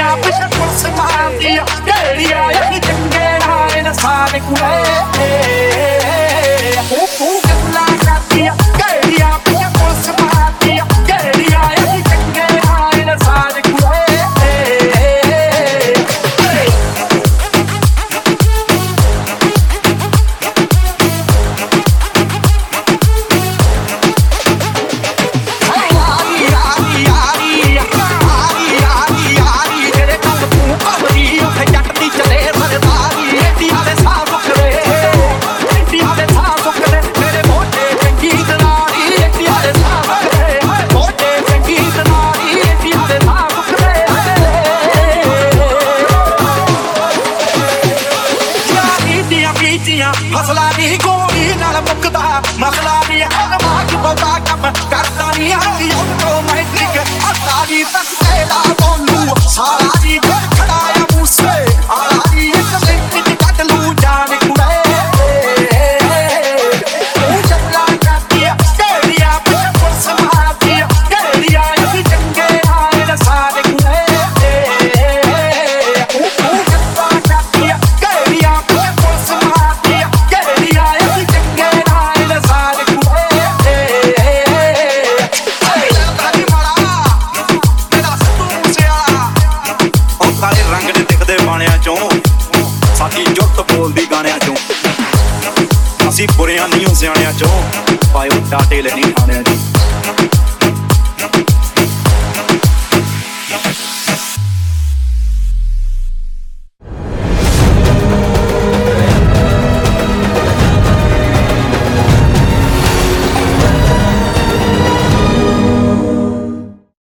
ਗੇੜੀਆਂ ਪਿੱਛੇ ਪੁਲਿਸ ਮਾਰਦੀ ਆ ਗੇੜੀਆਂ ਇਹ ਚੰਗੇ ਨਾਲ ਨਸਾਨ ਕੁੜੇ ਉਹ ਗੱਲਾਂ ਕਰਦੀ ਆ ਗੇੜੀਆਂ ਪਿੱਛੇ ਪੁਲਿਸ ਮਾਰਦੀ ਆ ਗੇੜੀਆਂ ਇਹ ਚੰਗੇ ਨਾਲ ਨਸਾਨ ਕੁੜੇ ਹਸਲਾ ਨੀ ਗੋਲੀ ਨਾਲ ਮੁੱਕਦਾ ਮਸਲਾ ਨੀ ਅਲਮਾਜ ਬਹੁਤਾ ਕੰਮ ਕਰਦਾ ਨੀ ਹਰੀ ਆਟੋਮੈਟਿਕ ਹੱਥਾਂ ਦੀ ਤੱਕੇ ਦਾ ਬੋਲੂ ਸਾਰਾ ਦੀ ਖੜਾ ਆ ਮੂਸੇ ਆਲਾ ਦੀ ਇੱਕ ਮਿੰਟ ਚ ਕੱਢ ਲੂ ਜਾਨ ਕੁੜੇ ਉਹ ਚੱਲਾ ਕਰਦੀ ਆ ਗੇੜੀਆਂ ਪਿੱਛੇ ਪੁਲਿਸ ਮਾਰਦੀ ਆ ਗੇੜੀਆਂ ਇਹ ਚੰਗੇ ਨਾਲ ਸਾਰੇ ਕੁੜੇ ਉਹ ਚੱਲਾ ਕਰਦੀ ਆ ਗੇੜੀਆਂ ਪਿੱਛੇ ਪੁਲਿਸ ਮਾਰਦੀ ਆ ਗੇੜੀਆਂ ਇਹ ਚੰਗੇ ਨਾਲ ਸਾਰੇ ਕੁੜੇ ਕਾਲੀ ਮਾਲਾ ਮੇਰਾ ਸੱਤੂ ਮੂਸੇ ਵਾਲਾ ਉਹ ਕਾਲੇ ਰੰਗ ਦੇ ਦਿਖਦੇ ਬਾਣਿਆਂ ਚੋਂ ਸਾਡੀ ਜੁੱਟ ਬੋਲਦੀ ਗਾਣਿਆਂ ਚੋਂ ਅਸੀਂ ਬੁਰਿਆਂ ਨਹੀਂ ਸਿਆਣਿਆਂ ਚੋਂ ਪਾਇਓ ਟਾਟੇ ਲੈਣੀ ਖਾਣਿਆਂ ਦੀ